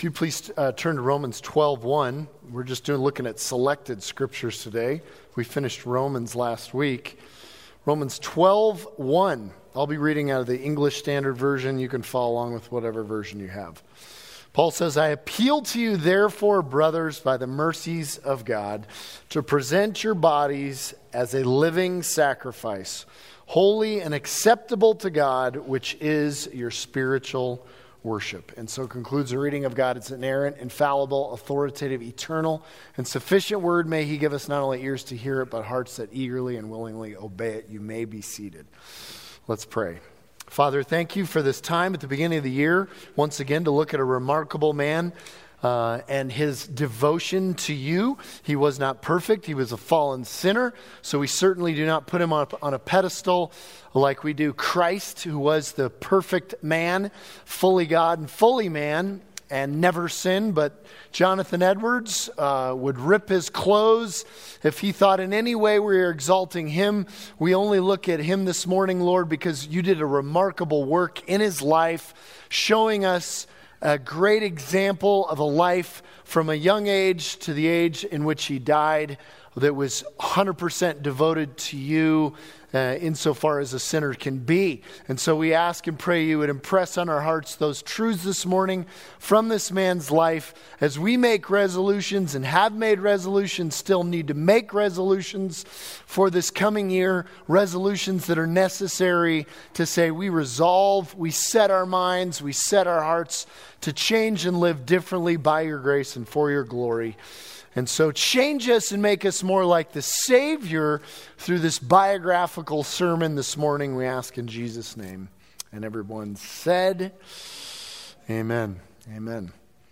If you please turn to Romans 12:1. We're just looking at selected scriptures today. We finished Romans last week. Romans 12:1. I'll be reading out of the English Standard Version. You can follow along with whatever version you have. Paul says, I appeal to you, therefore, brothers, by the mercies of God, to present your bodies as a living sacrifice, holy and acceptable to God, which is your spiritual worship. And so concludes the reading of God. It's inerrant, infallible, authoritative, eternal, and sufficient word. May he give us not only ears to hear it, but hearts that eagerly and willingly obey it. You may be seated. Let's pray. Father, thank you for this time at the beginning of the year, once again, to look at a remarkable man and his devotion to you. He was not perfect. He was a fallen sinner. So we certainly do not put him up on a pedestal like we do Christ, who was the perfect man, fully God and fully man, and never sinned. But Jonathan Edwards would rip his clothes if he thought in any way we were exalting him. We only look at him this morning, Lord, because you did a remarkable work in his life, showing us a great example of a life from a young age to the age in which he died that was 100% devoted to you insofar as a sinner can be. And so we ask and pray you would impress on our hearts those truths this morning from this man's life as we make resolutions and have made resolutions, still need to make resolutions for this coming year, resolutions that are necessary to say we resolve, we set our minds, we set our hearts to change and live differently by your grace and for your glory. And so change us and make us more like the Savior through this biographical sermon this morning, we ask in Jesus' name. And everyone said, amen. Amen.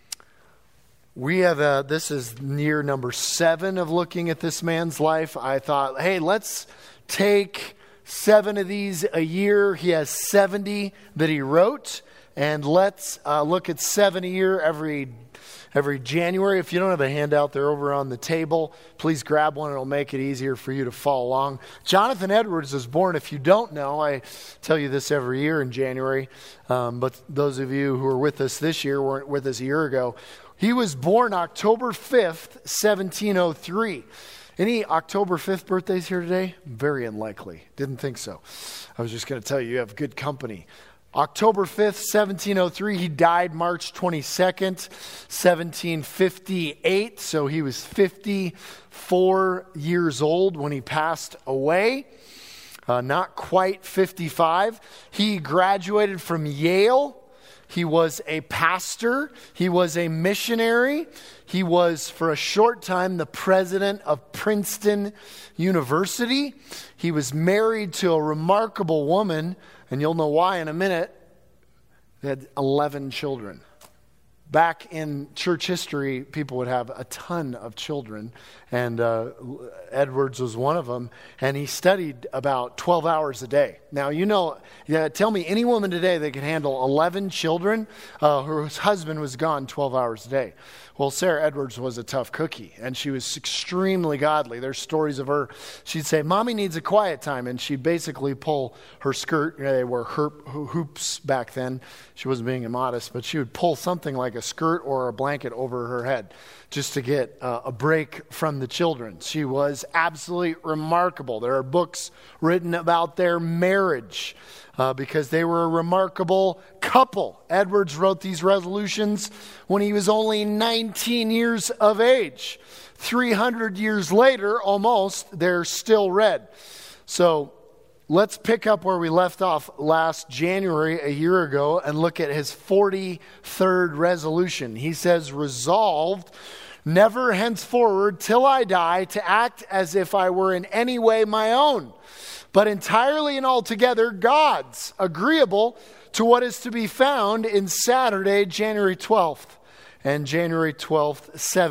We have this is year number 7 of looking at this man's life. I thought, hey, let's take 7 of these a year. He has 70 that he wrote. And let's look at 7 a year every January. If you don't have a handout, they're over on the table. Please grab one. It'll make it easier for you to follow along. Jonathan Edwards was born, if you don't know, I tell you this every year in January, but those of you who are with us this year weren't with us a year ago. He was born October 5th, 1703. Any October 5th birthdays here today? Very unlikely. Didn't think so. I was just going to tell you have good company. October 5th, 1703, he died March 22nd, 1758. So he was 54 years old when he passed away. Not quite 55. He graduated from Yale. He was a pastor. He was a missionary. He was, for a short time, the president of Princeton University. He was married to a remarkable woman, and you'll know why in a minute. They had 11 children. Back in church history, people would have a ton of children, and Edwards was one of them, and he studied about 12 hours a day. Now, tell me any woman today that can handle 11 children whose husband was gone 12 hours a day. Well, Sarah Edwards was a tough cookie, and she was extremely godly. There's stories of her. She'd say, Mommy needs a quiet time, and she'd basically pull her skirt. They were hoops back then. She wasn't being immodest, but she would pull something like a skirt or a blanket over her head just to get a break from the children. She was absolutely remarkable. There are books written about their marriage because they were a remarkable couple. Edwards wrote these resolutions when he was only 19 years of age. 300 years later, almost, they're still read. So let's pick up where we left off last January, a year ago, and look at his 43rd resolution. He says, resolved, never henceforward till I die, to act as if I were in any way my own, but entirely and altogether God's, agreeable to what is to be found in Saturday, January 12th. And January 12th,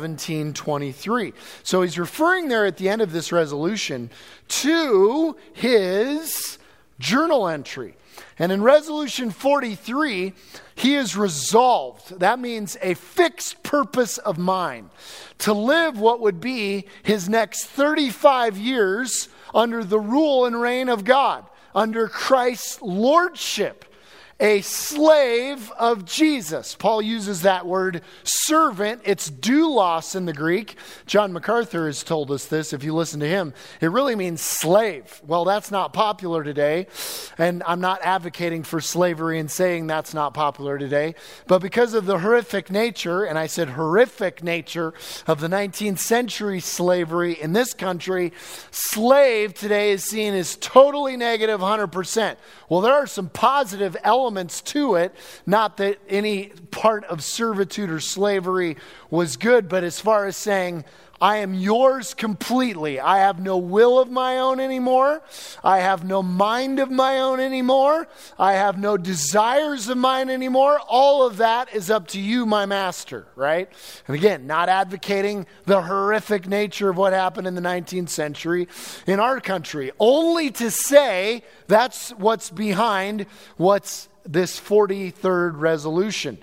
1723. So he's referring there at the end of this resolution to his journal entry. And in resolution 43, he is resolved. That means a fixed purpose of mind to live what would be his next 35 years under the rule and reign of God, under Christ's lordship. a slave of Jesus. Paul uses that word servant. It's doulos in the Greek. John MacArthur has told us this. If you listen to him, it really means slave. Well, that's not popular today. And I'm not advocating for slavery and saying that's not popular today. But because of the horrific nature, and I said horrific nature, of the 19th century slavery in this country, slave today is seen as totally negative 100%. Well, there are some positive elements to it. Not that any part of servitude or slavery was good, but as far as saying, I am yours completely. I have no will of my own anymore. I have no mind of my own anymore. I have no desires of mine anymore. All of that is up to you, my master, right? And again, not advocating the horrific nature of what happened in the 19th century in our country. Only to say that's what's behind what's this 43rd resolution.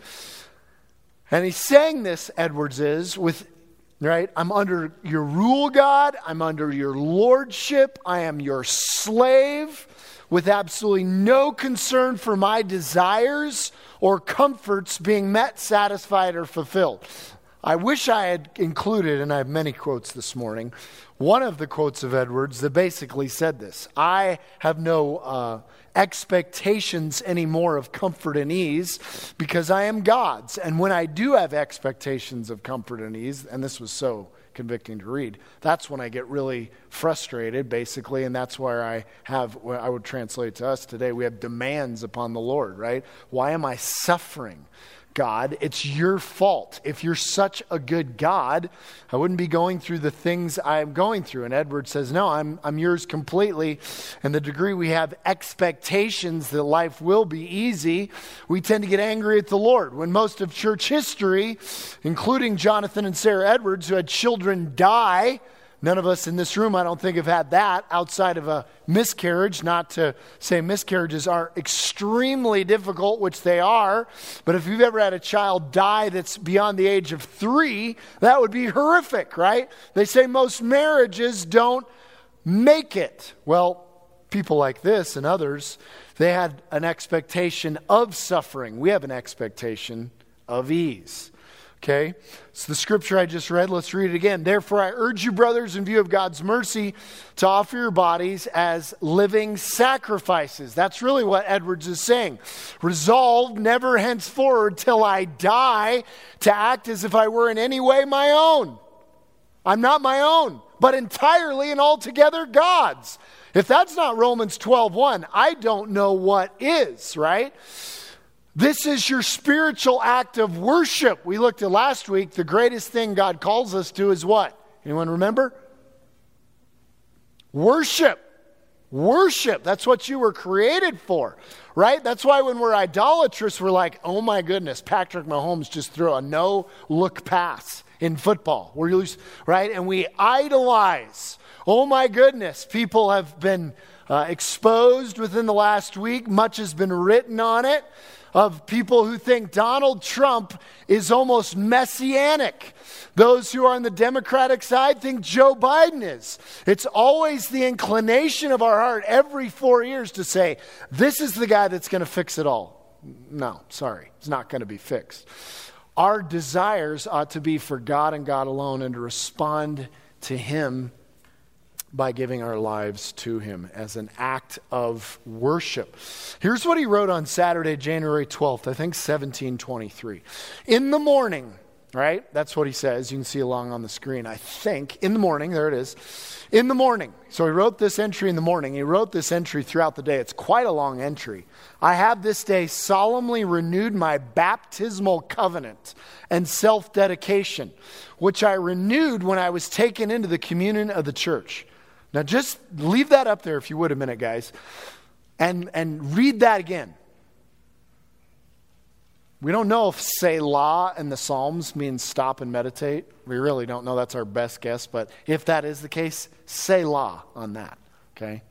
And he's saying this, Edwards is, right? I'm under your rule, God. I'm under your lordship. I am your slave with absolutely no concern for my desires or comforts being met, satisfied, or fulfilled. I wish I had included, and I have many quotes this morning, one of the quotes of Edwards that basically said this. I have no expectations anymore of comfort and ease because I am God's. And when I do have expectations of comfort and ease, and this was so convicting to read, that's when I get really frustrated, basically, and that's where I would translate to us today, we have demands upon the Lord, right? Why am I suffering? God, it's your fault. If you're such a good God, I wouldn't be going through the things I'm going through. And Edwards says, no, I'm yours completely. And the degree we have expectations that life will be easy, we tend to get angry at the Lord. When most of church history, including Jonathan and Sarah Edwards, who had children die, none of us in this room, I don't think, have had that outside of a miscarriage. Not to say miscarriages are extremely difficult, which they are. But if you've ever had a child die that's beyond the age of 3, that would be horrific, right? They say most marriages don't make it. Well, people like this and others, they had an expectation of suffering. We have an expectation of ease. Okay, so the scripture I just read, let's read it again. Therefore, I urge you, brothers, in view of God's mercy, to offer your bodies as living sacrifices. That's really what Edwards is saying. Resolved never henceforward till I die to act as if I were in any way my own. I'm not my own, but entirely and altogether God's. If that's not Romans 12:1, I don't know what is, right? This is your spiritual act of worship. We looked at last week, the greatest thing God calls us to is what? Anyone remember? Worship. Worship. That's what you were created for, right? That's why when we're idolatrous, we're like, oh my goodness, Patrick Mahomes just threw a no-look pass in football. Right? And we idolize. Oh my goodness, people have been exposed within the last week. Much has been written on it, of people who think Donald Trump is almost messianic. Those who are on the Democratic side think Joe Biden is. It's always the inclination of our heart every 4 years to say, this is the guy that's going to fix it all. No, sorry, it's not going to be fixed. Our desires ought to be for God and God alone, and to respond to Him by giving our lives to Him as an act of worship. Here's what he wrote on Saturday, January 12th, I think 1723. In the morning, right? That's what he says. You can see along on the screen, I think. In the morning, there it is. In the morning. So he wrote this entry in the morning. He wrote this entry throughout the day. It's quite a long entry. I have this day solemnly renewed my baptismal covenant and self-dedication, which I renewed when I was taken into the communion of the church. Now just leave that up there if you would a minute, guys, and read that again. We don't know if Selah in the Psalms means stop and meditate. We really don't know. That's our best guess. But if that is the case, Selah on that, okay?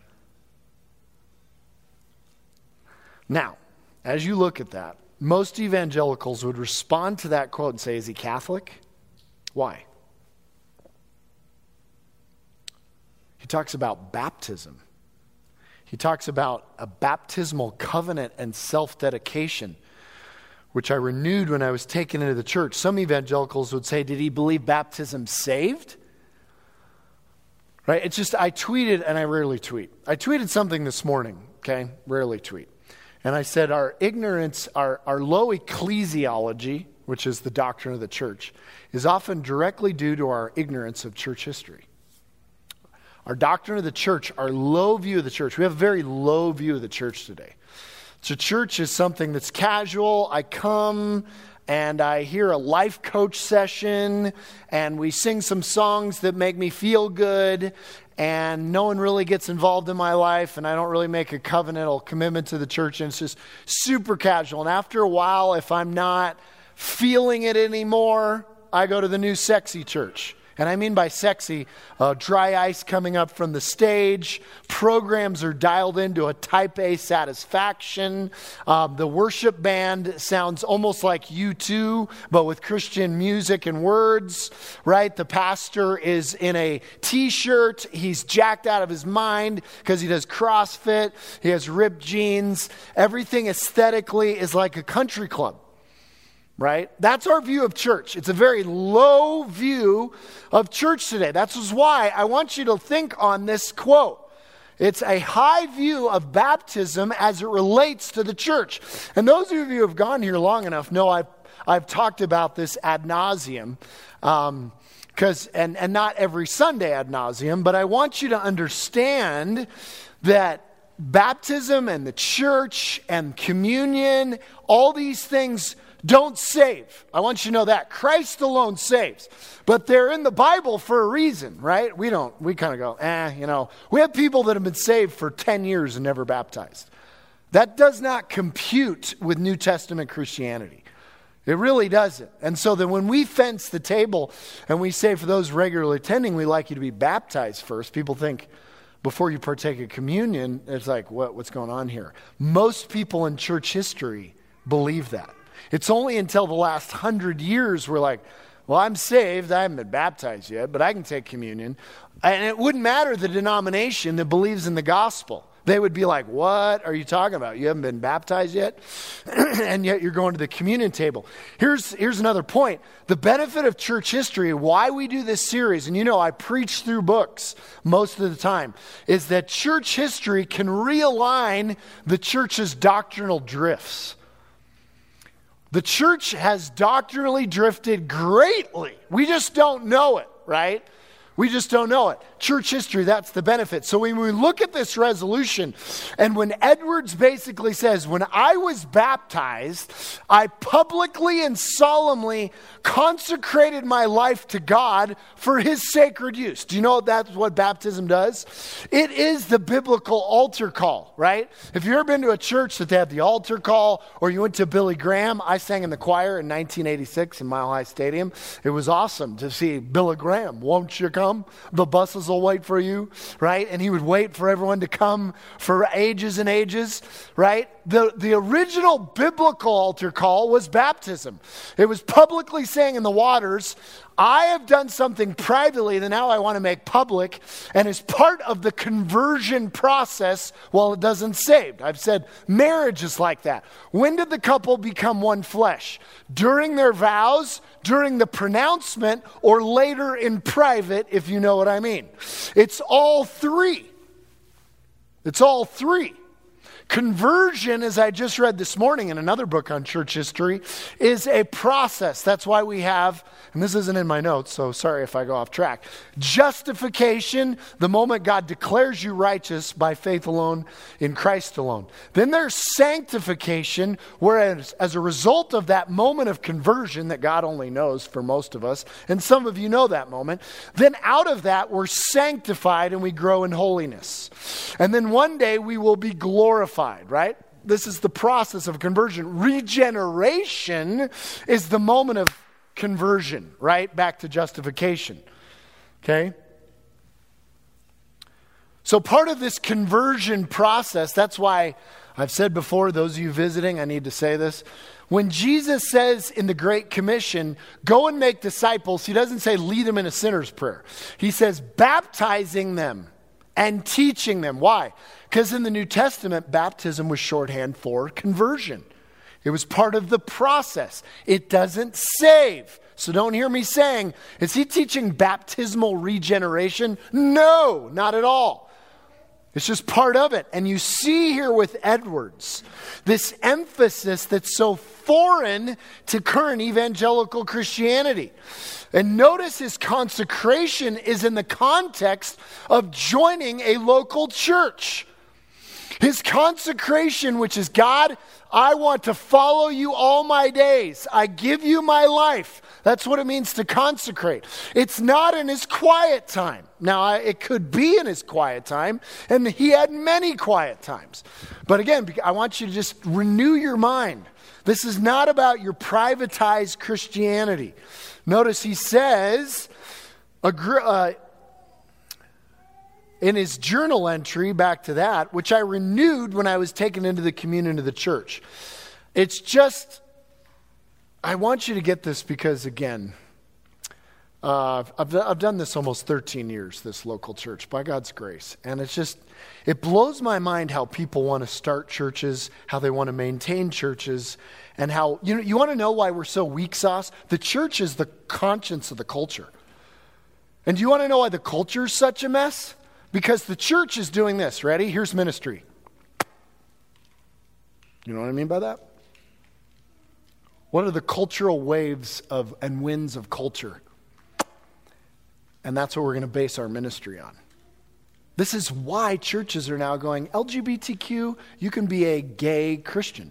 Now, as you look at that, most evangelicals would respond to that quote and say, is he Catholic? Why? He talks about baptism. He talks about a baptismal covenant and self-dedication, which I renewed when I was taken into the church. Some evangelicals would say, did he believe baptism saved? Right? It's just, I tweeted, and I rarely tweet. I tweeted something this morning, okay? Rarely tweet. And I said our ignorance, our low ecclesiology, which is the doctrine of the church, is often directly due to our ignorance of church history. Our doctrine of the church, our low view of the church. We have a very low view of the church today. So church is something that's casual. I come and I hear a life coach session and we sing some songs that make me feel good, and no one really gets involved in my life, and I don't really make a covenantal commitment to the church, and it's just super casual. And after a while, if I'm not feeling it anymore, I go to the new sexy church. And I mean by sexy, dry ice coming up from the stage. Programs are dialed into a type A satisfaction. The worship band sounds almost like U2, but with Christian music and words, right? The pastor is in a t-shirt. He's jacked out of his mind because he does CrossFit. He has ripped jeans. Everything aesthetically is like a country club. Right? That's our view of church. It's a very low view of church today. That's why I want you to think on this quote. It's a high view of baptism as it relates to the church. And those of you who have gone here long enough know I've talked about this ad nauseum, and not every Sunday ad nauseum, but I want you to understand that baptism and the church and communion, all these things don't save. I want you to know that. Christ alone saves. But they're in the Bible for a reason, right? We kind of go, We have people that have been saved for 10 years and never baptized. That does not compute with New Testament Christianity. It really doesn't. And so then when we fence the table and we say for those regularly attending, we like you to be baptized first, people think, before you partake of communion, it's like, what's going on here? Most people in church history believe that. It's only until the last 100 years we're like, well, I'm saved. I haven't been baptized yet, but I can take communion. And it wouldn't matter the denomination that believes in the gospel. They would be like, what are you talking about? You haven't been baptized yet? And yet you're going to the communion table. Here's another point. The benefit of church history, why we do this series, and I preach through books most of the time, is that church history can realign the church's doctrinal drifts. The church has doctrinally drifted greatly. We just don't know it, right? We just don't know it. Church history, that's the benefit. So when we look at this resolution, and when Edwards basically says, when I was baptized, I publicly and solemnly consecrated my life to God for his sacred use. Do you know that's what baptism does? It is the biblical altar call, right? If you've ever been to a church that they have the altar call, or you went to Billy Graham, I sang in the choir in 1986 in Mile High Stadium. It was awesome to see Billy Graham. Won't you come? The buses will wait for you, right? And he would wait for everyone to come for ages and ages, right? The original biblical altar call was baptism. It was publicly saying in the waters, I have done something privately that now I want to make public, and as part of the conversion process, well, it doesn't save. I've said marriage is like that. When did the couple become one flesh? During their vows, during the pronouncement, or later in private, if you know what I mean. It's all three. It's all three. Conversion, as I just read this morning in another book on church history, is a process. That's why we have, and this isn't in my notes, so sorry if I go off track. Justification, the moment God declares you righteous by faith alone in Christ alone. Then there's sanctification, whereas as a result of that moment of conversion that God only knows for most of us, and some of you know that moment, then out of that we're sanctified and we grow in holiness. And then one day we will be glorified. Right? This is the process of conversion. Regeneration is the moment of conversion, right? Back to justification. Okay? So part of this conversion process, that's why I've said before, those of you visiting, I need to say this. When Jesus says in the Great Commission, go and make disciples, he doesn't say lead them in a sinner's prayer. He says baptizing them and teaching them. Why? Because in the New Testament, baptism was shorthand for conversion. It was part of the process. It doesn't save. So don't hear me saying, is he teaching baptismal regeneration? No, not at all. It's just part of it. And you see here with Edwards, this emphasis that's so foreign to current evangelical Christianity. And notice his consecration is in the context of joining a local church. His consecration, which is, God, I want to follow you all my days. I give you my life. That's what it means to consecrate. It's not in his quiet time. Now, it could be in his quiet time, and he had many quiet times. But again, I want you to just renew your mind. This is not about your privatized Christianity. Notice he says, in his journal entry, back to that, which I renewed when I was taken into the communion of the church. It's just, I want you to get this because, again, I've done this almost 13 years, this local church, by God's grace. And it's just, it blows my mind how people want to start churches, how they want to maintain churches, and how, you want to know why we're so weak sauce? The church is the conscience of the culture. And do you want to know why the culture is such a mess? Because the church is doing this. Ready? Here's ministry. You know what I mean by that? What are the cultural waves and winds of culture? And that's what we're going to base our ministry on. This is why churches are now going, LGBTQ, you can be a gay Christian.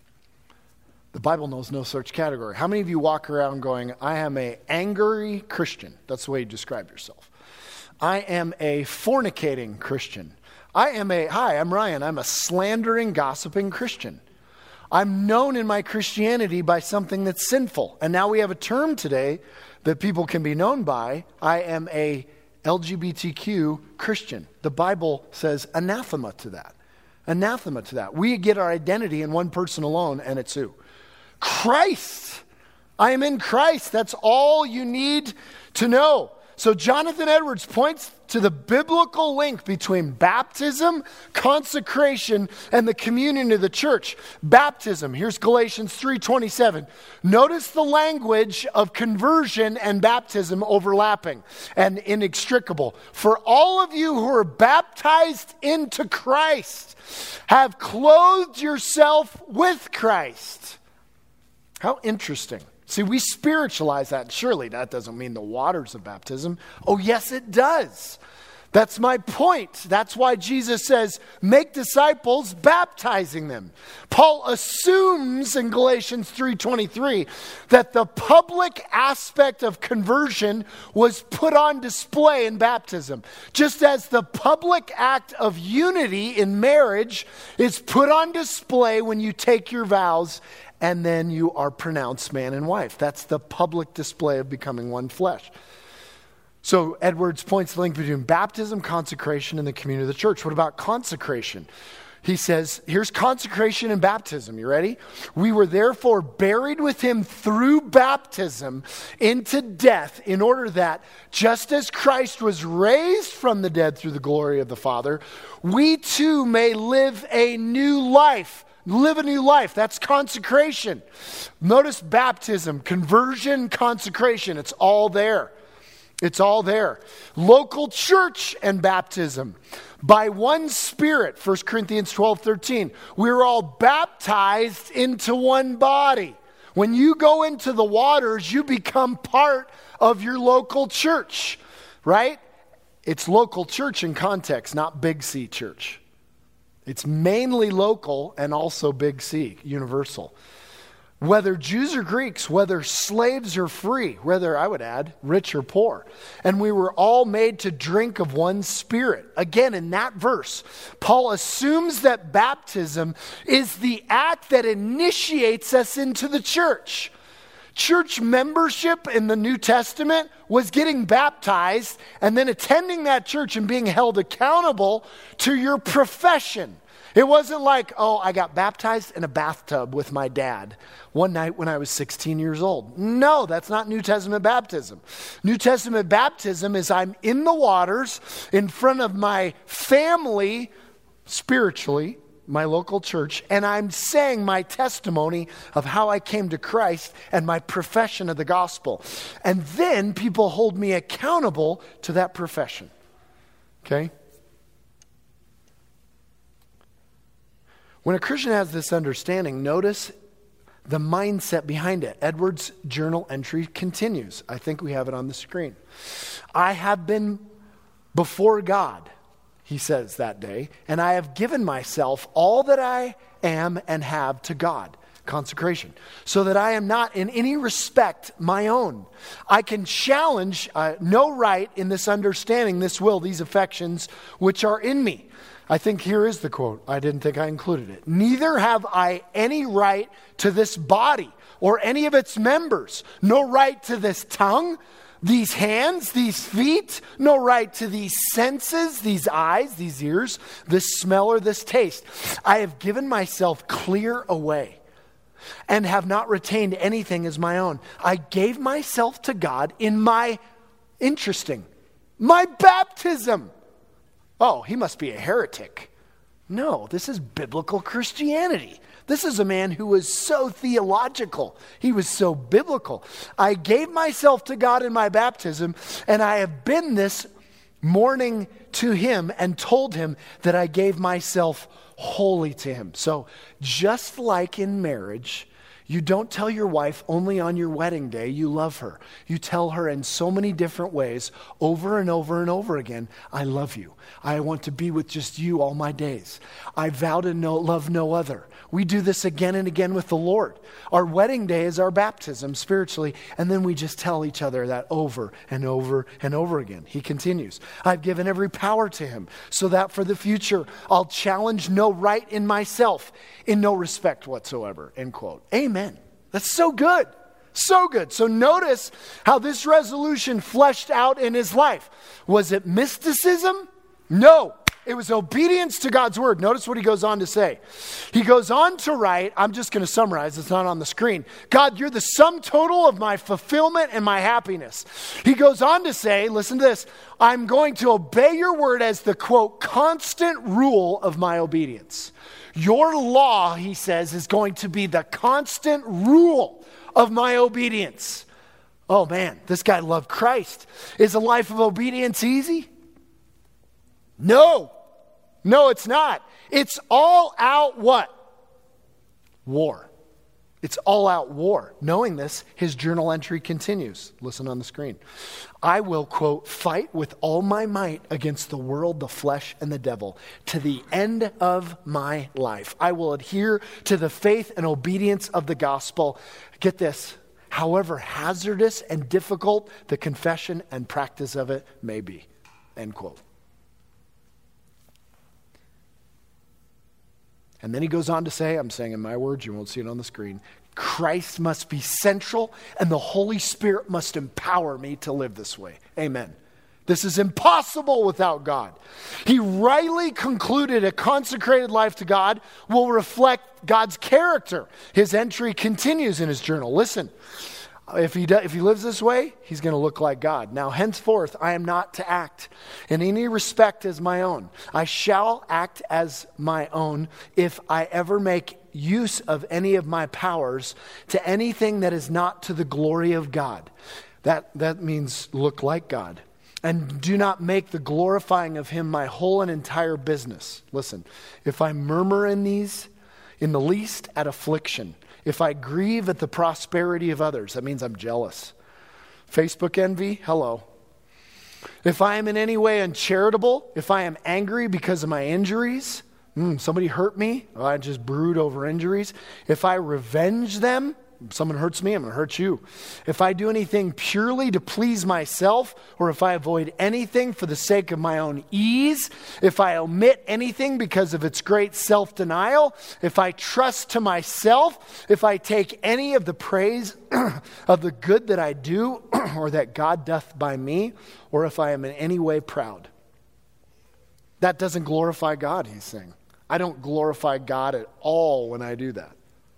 The Bible knows no such category. How many of you walk around going, I am an angry Christian? That's the way you describe yourself. I am a fornicating Christian. Hi, I'm Ryan. I'm a slandering, gossiping Christian. I'm known in my Christianity by something that's sinful. And now we have a term today that people can be known by. I am a LGBTQ Christian. The Bible says anathema to that. Anathema to that. We get our identity in one person alone, and it's who? Christ. I am in Christ. That's all you need to know. So Jonathan Edwards points to the biblical link between baptism, consecration, and the communion of the church. Baptism, here's Galatians 3:27. Notice the language of conversion and baptism overlapping and inextricable. For all of you who are baptized into Christ have clothed yourself with Christ. How interesting. See, we spiritualize that. Surely that doesn't mean the waters of baptism. Oh, yes, it does. That's my point. That's why Jesus says, make disciples, baptizing them. Paul assumes in Galatians 3:23 that the public aspect of conversion was put on display in baptism. Just as the public act of unity in marriage is put on display when you take your vows and then you are pronounced man and wife. That's the public display of becoming one flesh. So Edwards points the link between baptism, consecration, and the communion of the church. What about consecration? He says, here's consecration and baptism. You ready? We were therefore buried with him through baptism into death, in order that, just as Christ was raised from the dead through the glory of the Father, we too may live a new life. Live a new life. That's consecration. Notice baptism, conversion, consecration. It's all there. It's all there. Local church and baptism. By one Spirit, 1 Corinthians 12:13. We're all baptized into one body. When you go into the waters, you become part of your local church, right? It's local church in context, not Big C church. It's mainly local and also Big C, universal. Whether Jews or Greeks, whether slaves or free, whether, I would add, rich or poor. And we were all made to drink of one Spirit. Again, in that verse, Paul assumes that baptism is the act that initiates us into the church. Church membership in the New Testament was getting baptized and then attending that church and being held accountable to your profession. It wasn't like, oh, I got baptized in a bathtub with my dad one night when I was 16 years old. No, that's not New Testament baptism. New Testament baptism is I'm in the waters in front of my family, spiritually, my local church, and I'm saying my testimony of how I came to Christ and my profession of the gospel. And then people hold me accountable to that profession. Okay? When a Christian has this understanding, notice the mindset behind it. Edwards' journal entry continues. I think we have it on the screen. I have been before God, he says that day, and I have given myself all that I am and have to God. Consecration. So that I am not in any respect my own. I can challenge no right in this understanding, this will, these affections which are in me. I think here is the quote. I didn't think I included it. Neither have I any right to this body or any of its members. No right to this tongue, these hands, these feet. No right to these senses, these eyes, these ears, this smell or this taste. I have given myself clear away and have not retained anything as my own. I gave myself to God in my baptism. Oh, he must be a heretic. No, this is biblical Christianity. This is a man who was so theological. He was so biblical. I gave myself to God in my baptism, and I have been this morning to him and told him that I gave myself wholly to him. So just like in marriage, you don't tell your wife only on your wedding day you love her. You tell her in so many different ways over and over and over again, I love you. I want to be with just you all my days. I vow to love no other. We do this again and again with the Lord. Our wedding day is our baptism spiritually, and then we just tell each other that over and over and over again. He continues, I've given every power to him so that for the future I'll challenge no right in myself in no respect whatsoever, end quote. Amen. That's so good. So good. So notice how this resolution fleshed out in his life. Was it mysticism? No. It was obedience to God's word. Notice what he goes on to say. He goes on to write, I'm just going to summarize, it's not on the screen. God, you're the sum total of my fulfillment and my happiness. He goes on to say, listen to this, I'm going to obey your word as the, quote, constant rule of my obedience. Your law, he says, is going to be the constant rule of my obedience. Oh man, this guy loved Christ. Is a life of obedience easy? No, it's not. It's all out what? War. It's all out war. Knowing this, his journal entry continues. Listen on the screen. I will, quote, fight with all my might against the world, the flesh, and the devil to the end of my life. I will adhere to the faith and obedience of the gospel. Get this, however hazardous and difficult the confession and practice of it may be, end quote. And then he goes on to say, I'm saying in my words, you won't see it on the screen, Christ must be central and the Holy Spirit must empower me to live this way. Amen. This is impossible without God. He rightly concluded a consecrated life to God will reflect God's character. His entry continues in his journal. Listen, if he lives this way, he's going to look like God. Now, henceforth, I am not to act in any respect as my own. I shall act as my own if I ever make use of any of my powers to anything that is not to the glory of God. That means look like God. And do not make the glorifying of him my whole and entire business. Listen, if I murmur in the least at affliction, if I grieve at the prosperity of others, that means I'm jealous. Facebook envy, hello. If I am in any way uncharitable, if I am angry because of my injuries, somebody hurt me, I just brood over injuries. If I revenge them, someone hurts me, I'm going to hurt you. If I do anything purely to please myself, or if I avoid anything for the sake of my own ease, if I omit anything because of its great self-denial, if I trust to myself, if I take any of the praise of the good that I do, or that God doth by me, or if I am in any way proud. That doesn't glorify God, he's saying. I don't glorify God at all when I do that.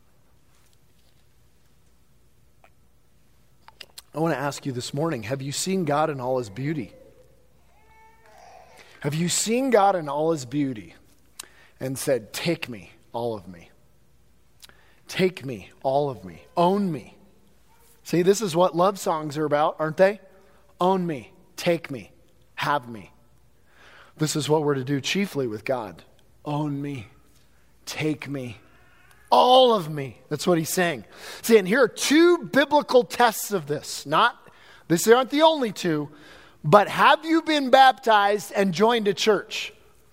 I want to ask you this morning, have you seen God in all his beauty? Have you seen God in all his beauty and said, take me, all of me. Take me, all of me. Own me. See, this is what love songs are about, aren't they? Own me, take me, have me. This is what we're to do chiefly with God. Own me, take me, all of me. That's what he's saying. See, and here are two biblical tests of this. These aren't the only two, but have you been baptized and joined a church?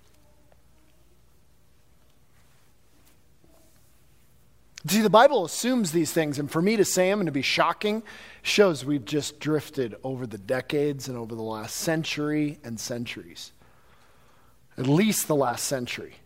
See, the Bible assumes these things, and for me to say them and to be shocking shows we've just drifted over the decades and over the last century and centuries. At least the last century.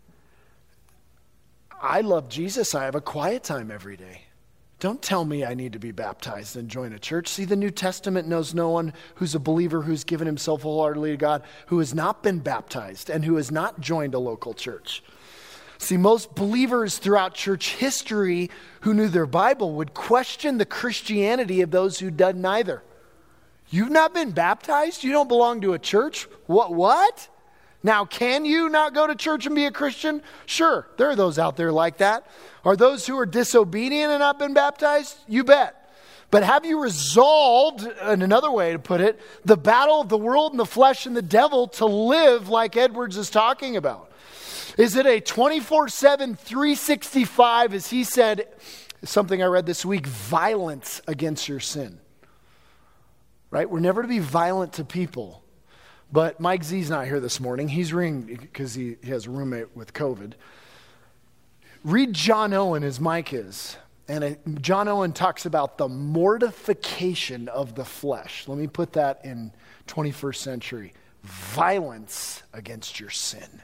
I love Jesus. I have a quiet time every day. Don't tell me I need to be baptized and join a church. See, the New Testament knows no one who's a believer who's given himself wholeheartedly to God who has not been baptized and who has not joined a local church. See, most believers throughout church history who knew their Bible would question the Christianity of those who did neither. You've not been baptized? You don't belong to a church? What? Now, can you not go to church and be a Christian? Sure, there are those out there like that. Are those who are disobedient and not been baptized? You bet. But have you resolved, in another way to put it, the battle of the world and the flesh and the devil to live like Edwards is talking about? Is it a 24/7, 365, as he said, something I read this week, violence against your sin? Right? We're never to be violent to people. But Mike Z's not here this morning. He's ringing because he has a roommate with COVID. Read John Owen as Mike is. And John Owen talks about the mortification of the flesh. Let me put that in 21st century. Violence against your sin.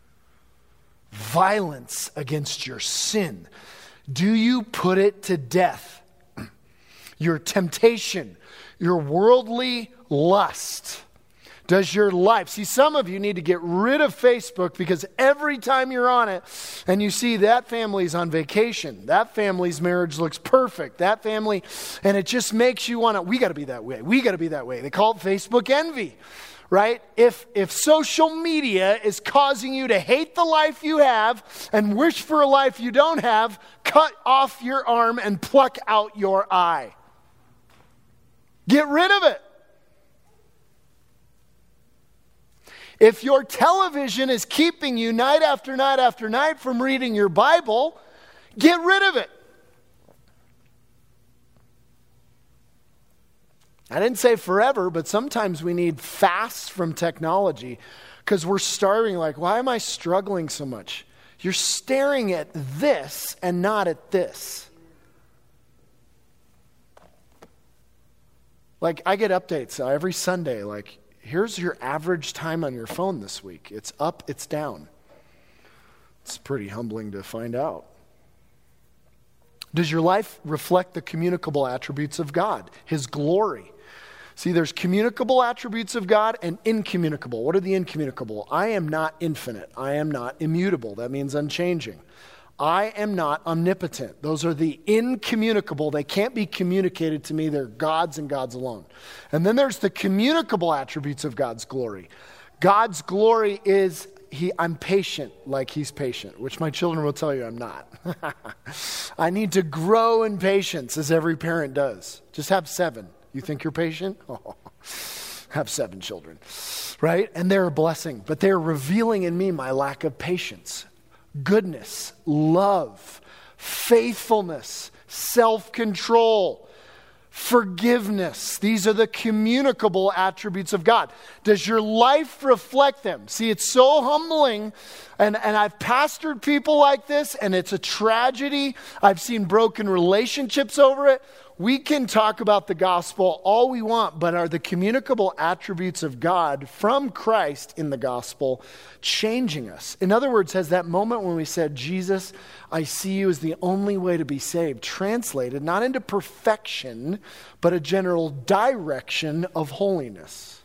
Violence against your sin. Do you put it to death? Your temptation, your worldly lust. Does your life, see, some of you need to get rid of Facebook because every time you're on it and you see that family's on vacation, that family's marriage looks perfect, that family, and it just makes you want to, we got to be that way. We got to be that way. They call it Facebook envy. Right? If social media is causing you to hate the life you have and wish for a life you don't have, cut off your arm and pluck out your eye. Get rid of it. If your television is keeping you night after night after night from reading your Bible, get rid of it. I didn't say forever, but sometimes we need fasts from technology because we're starving. Like, why am I struggling so much? You're staring at this and not at this. Like, I get updates every Sunday. Like, here's your average time on your phone this week. It's up, it's down. It's pretty humbling to find out. Does your life reflect the communicable attributes of God, his glory? See, there's communicable attributes of God and incommunicable. What are the incommunicable? I am not infinite. I am not immutable. That means unchanging. I am not omnipotent. Those are the incommunicable. They can't be communicated to me. They're God's and God's alone. And then there's the communicable attributes of God's glory. God's glory is I'm patient like he's patient, which my children will tell you I'm not. I need to grow in patience as every parent does. Just have 7. You think you're patient? Oh, have 7 children, right? And they're a blessing, but they're revealing in me my lack of patience, goodness, love, faithfulness, self-control, forgiveness. These are the communicable attributes of God. Does your life reflect them? See, it's so humbling, and I've pastored people like this, and it's a tragedy. I've seen broken relationships over it. We can talk about the gospel all we want, but are the communicable attributes of God from Christ in the gospel changing us? In other words, has that moment when we said, Jesus, I see you as the only way to be saved, translated not into perfection, but a general direction of holiness?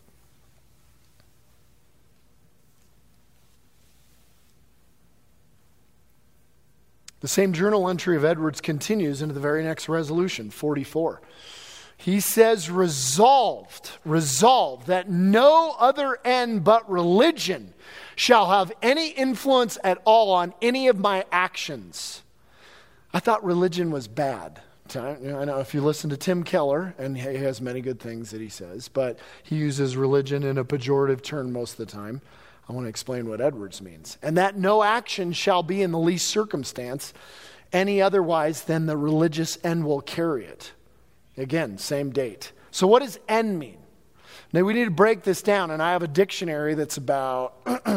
The same journal entry of Edwards continues into the very next resolution, 44. He says, resolved that no other end but religion shall have any influence at all on any of my actions. I thought religion was bad. I know if you listen to Tim Keller, and he has many good things that he says, but he uses religion in a pejorative term most of the time. I want to explain what Edwards means. And that no action shall be in the least circumstance any otherwise than the religious end will carry it. Again, same date. So what does end mean? Now we need to break this down, and I have a dictionary that's about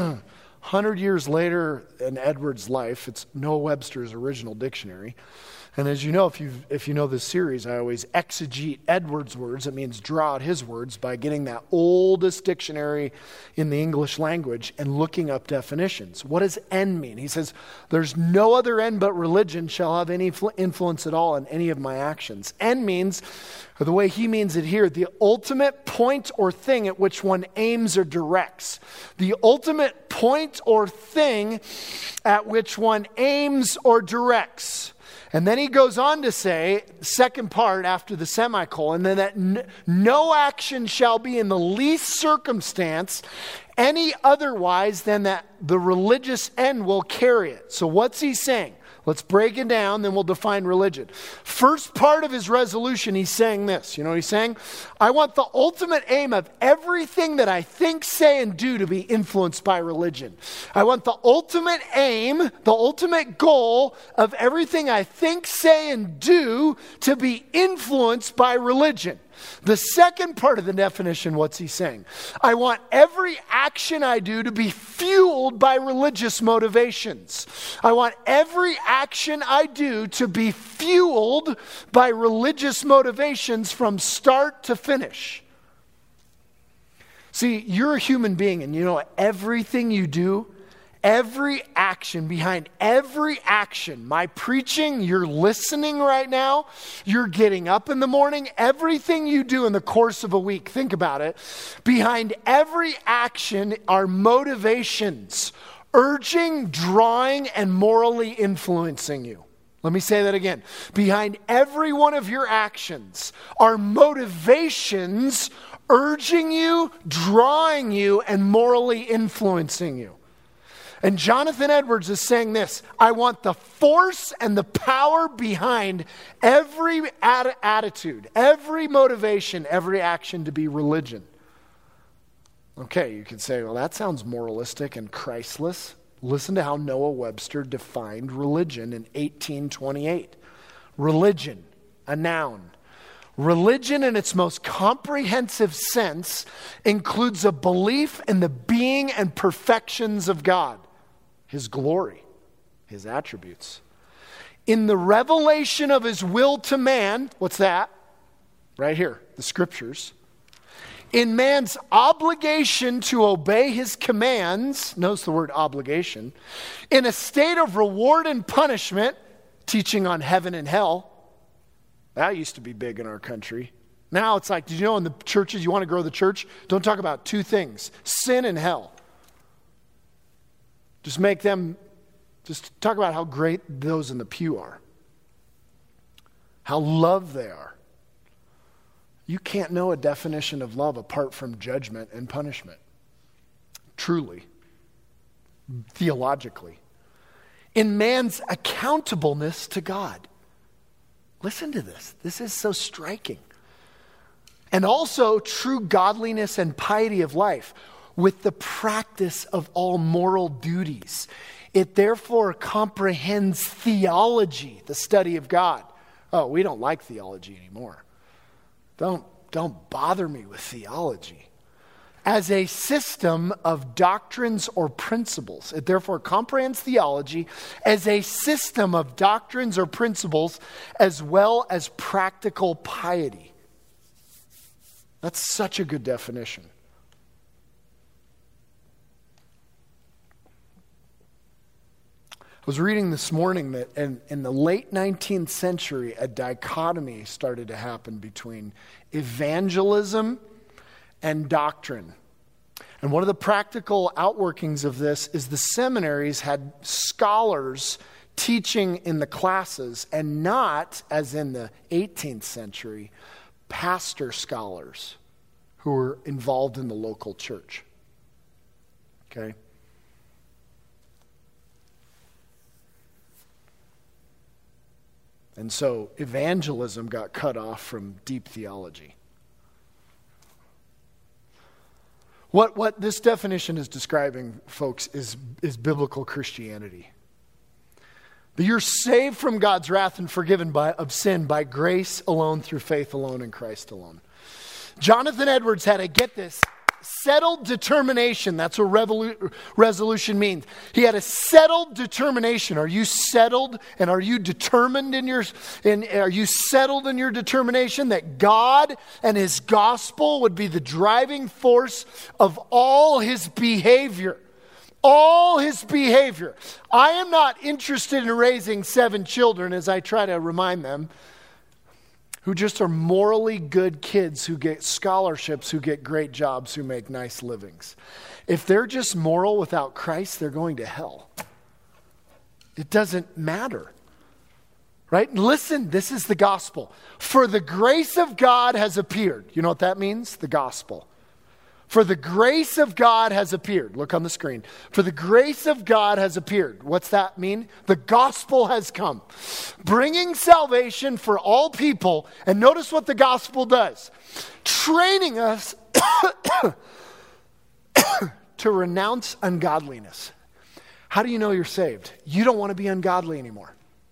100 years later in Edwards' life. It's Noah Webster's original dictionary. And as you know, if you know this series, I always exegete Edwards' words. It means draw out his words by getting that oldest dictionary in the English language and looking up definitions. What does end mean? He says, there's no other end but religion shall have any influence at all in any of my actions. End means, or the way he means it here, the ultimate point or thing at which one aims or directs. The ultimate point or thing at which one aims or directs. And then he goes on to say, second part after the semicolon, then that no action shall be in the least circumstance any otherwise than that the religious end will carry it. So what's he saying? Let's break it down, then we'll define religion. First part of his resolution, he's saying this. You know what he's saying? I want the ultimate aim of everything that I think, say, and do to be influenced by religion. I want the ultimate aim, the ultimate goal of everything I think, say, and do to be influenced by religion. The second part of the definition, what's he saying? I want every action I do to be fueled by religious motivations. I want every action I do to be fueled by religious motivations from start to finish. See, you're a human being, and you know everything you do, every action, behind every action, my preaching, you're listening right now, you're getting up in the morning, everything you do in the course of a week, think about it, behind every action are motivations, urging, drawing, and morally influencing you. Let me say that again. Behind every one of your actions are motivations, urging you, drawing you, and morally influencing you. And Jonathan Edwards is saying this, I want the force and the power behind every attitude, every motivation, every action to be religion. Okay, you could say, well, that sounds moralistic and Christless. Listen to how Noah Webster defined religion in 1828. Religion, a noun. Religion in its most comprehensive sense includes a belief in the being and perfections of God. His glory, his attributes. In the revelation of his will to man, what's that? Right here, the scriptures. In man's obligation to obey his commands, notice the word obligation, in a state of reward and punishment, teaching on heaven and hell. That used to be big in our country. Now it's like, did you know in the churches, you want to grow the church? Don't talk about two things, sin and hell. Just talk about how great those in the pew are. How loved they are. You can't know a definition of love apart from judgment and punishment. Truly. Theologically. In man's accountableness to God. Listen to this. This is so striking. And also true godliness and piety of life, with the practice of all moral duties. It therefore comprehends theology, the study of God. Oh, we don't like theology anymore. Don't bother me with theology. As a system of doctrines or principles. It therefore comprehends theology as a system of doctrines or principles as well as practical piety. That's such a good definition. I was reading this morning that in the late 19th century, a dichotomy started to happen between evangelism and doctrine. And one of the practical outworkings of this is the seminaries had scholars teaching in the classes, and not, as in the 18th century, pastor scholars who were involved in the local church. Okay? And so evangelism got cut off from deep theology. What this definition is describing, folks, is biblical Christianity. That you're saved from God's wrath and forgiven of sin by grace alone, through faith alone, in Christ alone. Jonathan Edwards had a, get this, settled determination. That's what resolution means. He had a settled determination. Are you settled and are you determined are you settled in your determination that God and his gospel would be the driving force of all his behavior? All his behavior. I am not interested in raising 7 children, as I try to remind them, who just are morally good kids who get scholarships, who get great jobs, who make nice livings. If they're just moral without Christ, they're going to hell. It doesn't matter. Right? Listen, this is the gospel. For the grace of God has appeared. You know what that means? The gospel. For the grace of God has appeared. Look on the screen. For the grace of God has appeared. What's that mean? The gospel has come, bringing salvation for all people. And notice what the gospel does. Training us to renounce ungodliness. How do you know you're saved? You don't want to be ungodly anymore.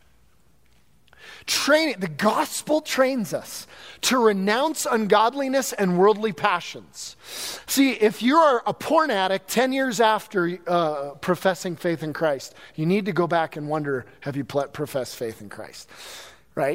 The gospel trains us to renounce ungodliness and worldly passions. See, if you are a porn addict 10 years after professing faith in Christ, you need to go back and wonder, have you professed faith in Christ? Right?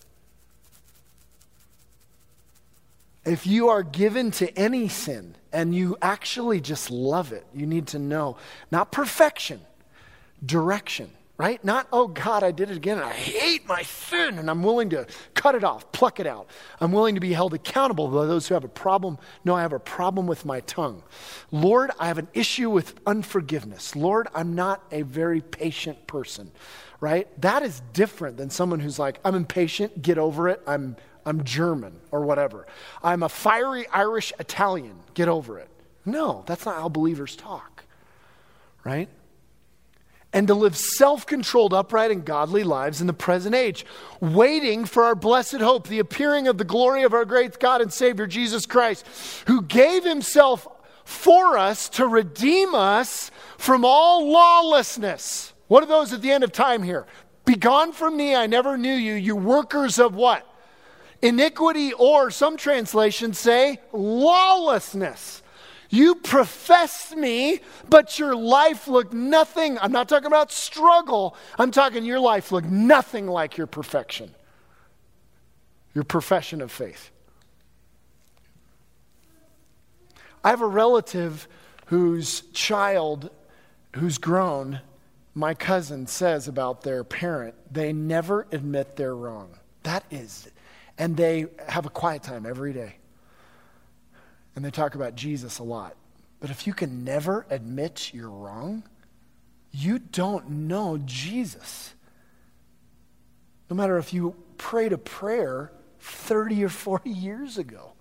If you are given to any sin and you actually just love it, you need to know, not perfection, direction. Right? Not, oh God, I did it again and I hate my sin and I'm willing to cut it off, pluck it out. I'm willing to be held accountable by those who have a problem. No, I have a problem with my tongue. Lord, I have an issue with unforgiveness. Lord, I'm not a very patient person. Right? That is different than someone who's like, I'm impatient, get over it. I'm German or whatever. I'm a fiery Irish Italian, get over it. No, that's not how believers talk. Right? And to live self-controlled, upright, and godly lives in the present age, waiting for our blessed hope, the appearing of the glory of our great God and Savior, Jesus Christ, who gave himself for us to redeem us from all lawlessness. What are those at the end of time here? Begone from me, I never knew you, you workers of what? Iniquity, or some translations say lawlessness. You professed me, but your life looked nothing. I'm not talking about struggle. I'm talking your life looked nothing like your perfection. Your profession of faith. I have a relative whose child, who's grown, my cousin says about their parent, they never admit they're wrong. And they have a quiet time every day. And they talk about Jesus a lot. But if you can never admit you're wrong, you don't know Jesus. No matter if you prayed a prayer 30 or 40 years ago.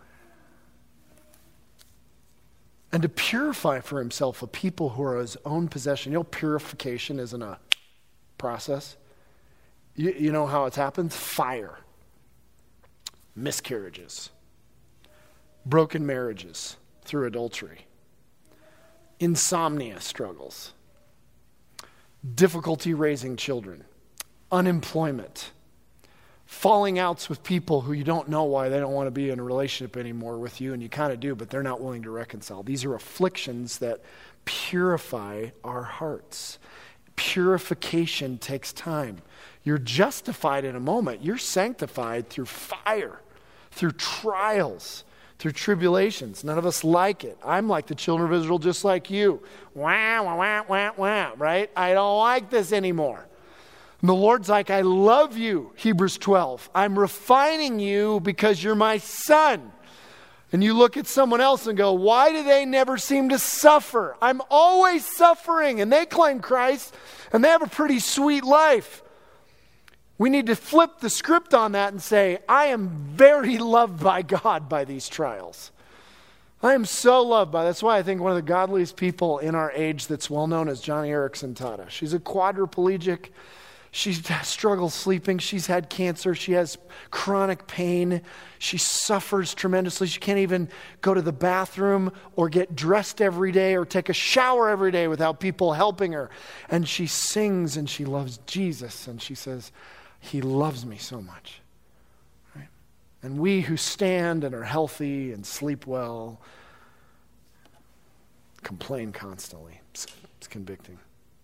And to purify for himself a people who are his own possession. You know, purification isn't a process. You know how it happens? Fire. Miscarriages. Broken marriages through adultery, insomnia struggles, difficulty raising children, unemployment, falling outs with people who you don't know why they don't want to be in a relationship anymore with you, and you kind of do, but they're not willing to reconcile. These are afflictions that purify our hearts. Purification takes time. You're justified in a moment. You're sanctified through fire, through trials, through tribulations. None of us like it. I'm like the children of Israel, just like you. Wah, wah, wah, wah, wah, right? I don't like this anymore. And the Lord's like, I love you, Hebrews 12. I'm refining you because you're my son. And you look at someone else and go, why do they never seem to suffer? I'm always suffering. And they claim Christ and they have a pretty sweet life. We need to flip the script on that and say, I am very loved by God by these trials. I am so loved by that's why I think one of the godliest people in our age that's well known is Johnny Erickson Tata. She's a quadriplegic. She struggles sleeping. She's had cancer. She has chronic pain. She suffers tremendously. She can't even go to the bathroom or get dressed every day or take a shower every day without people helping her. And she sings and she loves Jesus. And she says, He loves me so much. Right? And we who stand and are healthy and sleep well complain constantly. It's convicting.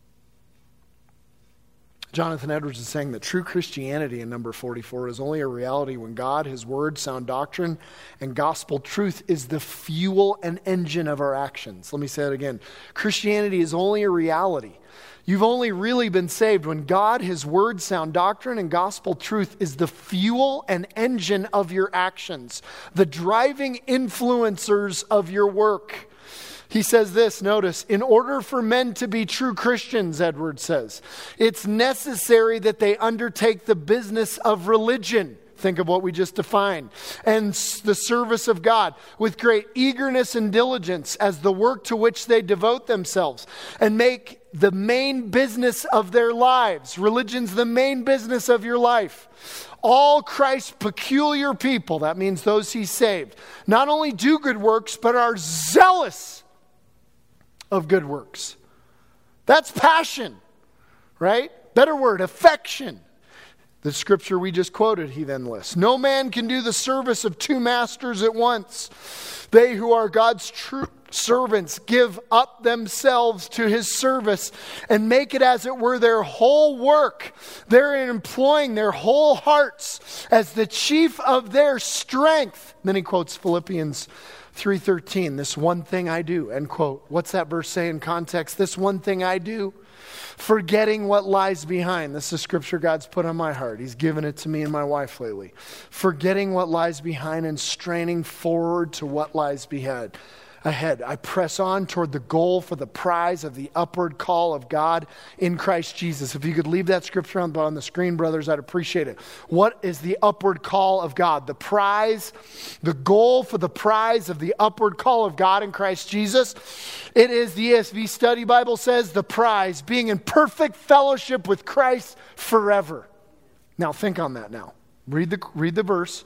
Jonathan Edwards is saying that true Christianity in number 44 is only a reality when God, His Word, sound doctrine, and gospel truth is the fuel and engine of our actions. Let me say that again. Christianity is only a reality. You've only really been saved when God, His Word, sound doctrine, and gospel truth is the fuel and engine of your actions, the driving influencers of your work. He says this, notice, in order for men to be true Christians, Edwards says, it's necessary that they undertake the business of religion. Think of what we just defined. And the service of God with great eagerness and diligence as the work to which they devote themselves and make the main business of their lives. Religion's the main business of your life. All Christ's peculiar people, that means those He saved, not only do good works, but are zealous of good works. That's passion, right? Better word, affection. The scripture we just quoted, he then lists. No man can do the service of two masters at once. They who are God's true servants give up themselves to His service and make it as it were their whole work. They're employing their whole hearts as the chief of their strength. Then he quotes Philippians 3:13, this one thing I do, end quote. What's that verse say in context? This one thing I do, forgetting what lies behind. This is scripture God's put on my heart. He's given it to me and my wife lately. Forgetting what lies behind and straining forward to what lies ahead. I press on toward the goal for the prize of the upward call of God in Christ Jesus. If you could leave that scripture on the screen, brothers, I'd appreciate it. What is the upward call of God? The prize, the goal for the prize of the upward call of God in Christ Jesus. It is, the ESV Study Bible says, the prize, being in perfect fellowship with Christ forever. Now think on that now. Read the verse.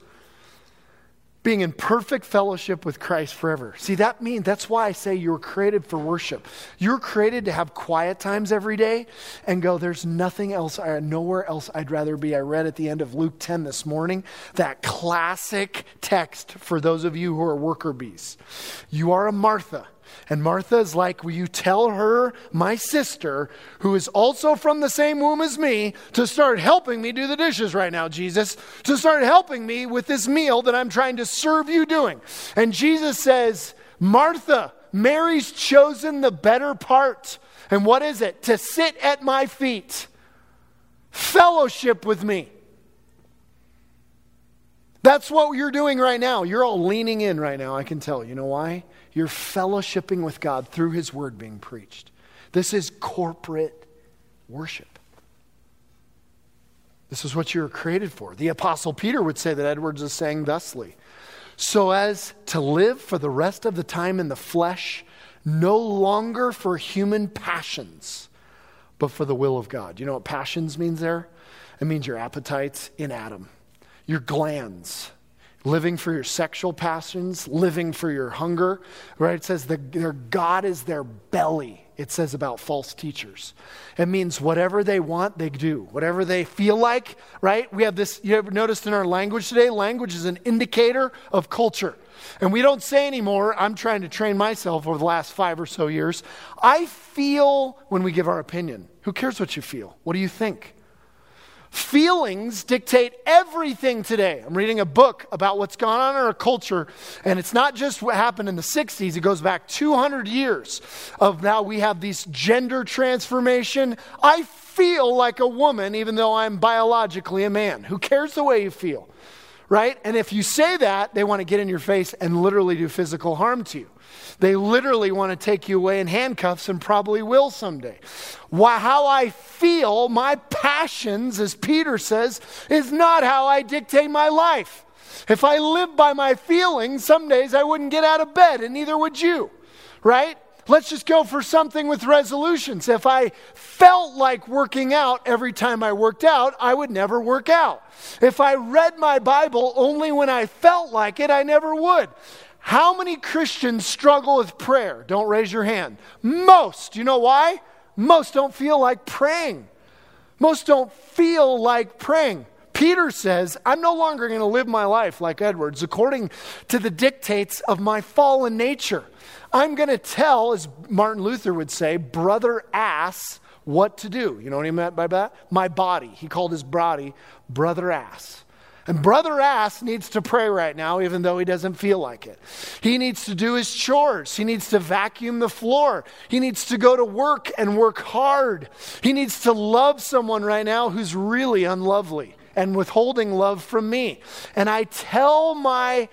Being in perfect fellowship with Christ forever. See, that's why I say you're created for worship. You're created to have quiet times every day and go, there's nothing else, nowhere else I'd rather be. I read at the end of Luke 10 this morning, that classic text for those of you who are worker bees. You are a Martha. And Martha is like, will you tell her, my sister, who is also from the same womb as me, to start helping me do the dishes right now, Jesus, to start helping me with this meal that I'm trying to serve you doing. And Jesus says, Martha, Mary's chosen the better part. And what is it? To sit at my feet, fellowship with me. That's what you're doing right now. You're all leaning in right now, I can tell. You know why? You're fellowshipping with God through His Word being preached. This is corporate worship. This is what you're created for. The Apostle Peter would say that Edwards is saying thusly, so as to live for the rest of the time in the flesh, no longer for human passions, but for the will of God. You know what passions means there? It means your appetites in Adam, your glands, living for your sexual passions, living for your hunger, right? It says their God is their belly. It says about false teachers. It means whatever they want, they do. Whatever they feel like, right? We have this, you ever noticed in our language today, language is an indicator of culture. And we don't say anymore, I'm trying to train myself over the last 5 or so years. I feel when we give our opinion. Who cares what you feel? What do you think? Feelings dictate everything today. I'm reading a book about what's gone on in our culture, and it's not just what happened in the 60s. It goes back 200 years of now we have this gender transformation. I feel like a woman even though I'm biologically a man. Who cares the way you feel? right? And if you say that, they want to get in your face and literally do physical harm to you. They literally want to take you away in handcuffs and probably will someday. How I feel, my passions, as Peter says, is not how I dictate my life. If I lived by my feelings, some days I wouldn't get out of bed, and neither would you, right? Let's just go for something with resolutions. If I felt like working out every time I worked out, I would never work out. If I read my Bible only when I felt like it, I never would. How many Christians struggle with prayer? Don't raise your hand. Most. You know why? Most don't feel like praying. Most don't feel like praying. Peter says, I'm no longer going to live my life like Edwards according to the dictates of my fallen nature. I'm going to tell, as Martin Luther would say, brother ass what to do. You know what he meant by that? My body. He called his body brother ass. And brother ass needs to pray right now, even though he doesn't feel like it. He needs to do his chores. He needs to vacuum the floor. He needs to go to work and work hard. He needs to love someone right now who's really unlovely and withholding love from me. And I tell my